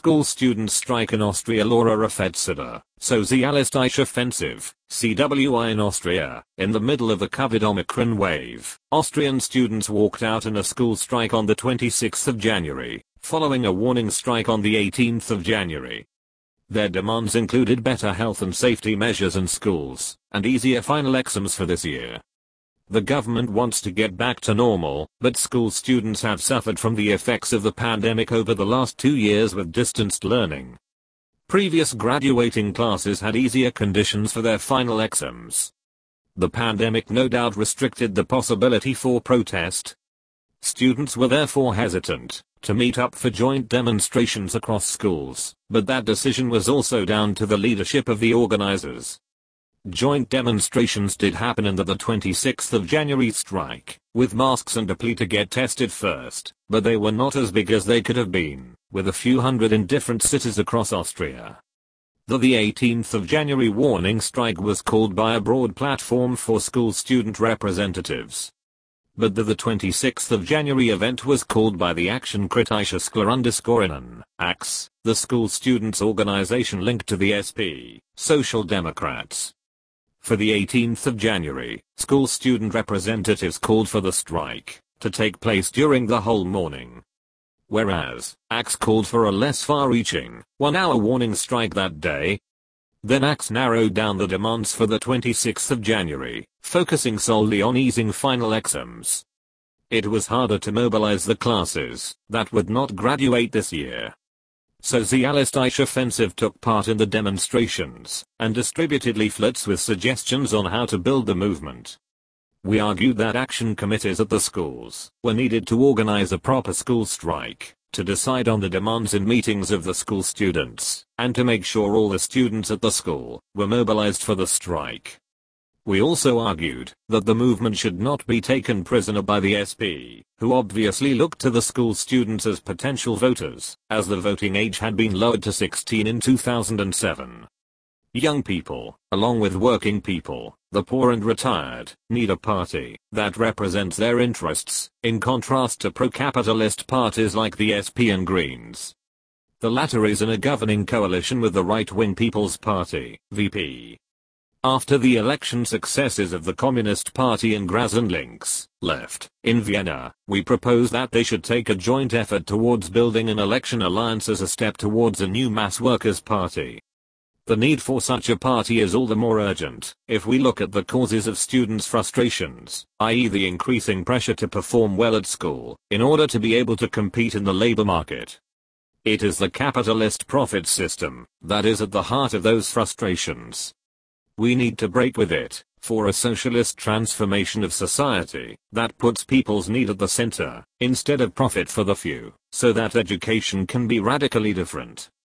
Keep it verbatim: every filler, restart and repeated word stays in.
school students strike in Austria. Laura Rafetsida, Sozialistische Offensive, C W I in Austria. In the middle of the COVID Omicron wave, Austrian students walked out in a school strike on the twenty-sixth of January, following a warning strike on the eighteenth of January. Their demands included better health and safety measures in schools, and easier final exams for this year. The government wants to get back to normal, but school students have suffered from the effects of the pandemic over the last two years with distanced learning. Previous graduating classes had easier conditions for their final exams. The pandemic no doubt restricted the possibility for protest. Students were therefore hesitant to meet up for joint demonstrations across schools, but that decision was also down to the leadership of the organizers. Joint demonstrations did happen in the, the twenty-sixth of January strike, with masks and a plea to get tested first, but they were not as big as they could have been, with a few hundred in different cities across Austria. The, the eighteenth of January warning strike was called by a broad platform for school student representatives. But the, the twenty-sixth of January event was called by the Action Kritische Schülerunterschorinnen, A K S, the school students organization linked to the S P, Social Democrats. For the eighteenth of January, school student representatives called for the strike to take place during the whole morning. Whereas, A K S called for a less far-reaching, one-hour warning strike that day. Then A K S narrowed down the demands for the twenty-sixth of January, focusing solely on easing final exams. It was harder to mobilize the classes that would not graduate this year. Sozialistische Offensive took part in the demonstrations and distributed leaflets with suggestions on how to build the movement. We argued that action committees at the schools were needed to organize a proper school strike, to decide on the demands in meetings of the school students, and to make sure all the students at the school were mobilized for the strike. We also argued that the movement should not be taken prisoner by the S P, who obviously looked to the school students as potential voters, as the voting age had been lowered to sixteen in two thousand seven. Young people, along with working people, the poor and retired, need a party that represents their interests, in contrast to pro-capitalist parties like the S P and Greens. The latter is in a governing coalition with the right-wing People's Party, V P. After the election successes of the Communist Party and Grasen Links, left, in Vienna, we propose that they should take a joint effort towards building an election alliance as a step towards a new mass workers' party. The need for such a party is all the more urgent, if we look at the causes of students' frustrations, that is the increasing pressure to perform well at school, in order to be able to compete in the labor market. It is the capitalist profit system that is at the heart of those frustrations. We need to break with it, for a socialist transformation of society that puts people's need at the center, instead of profit for the few, so that education can be radically different.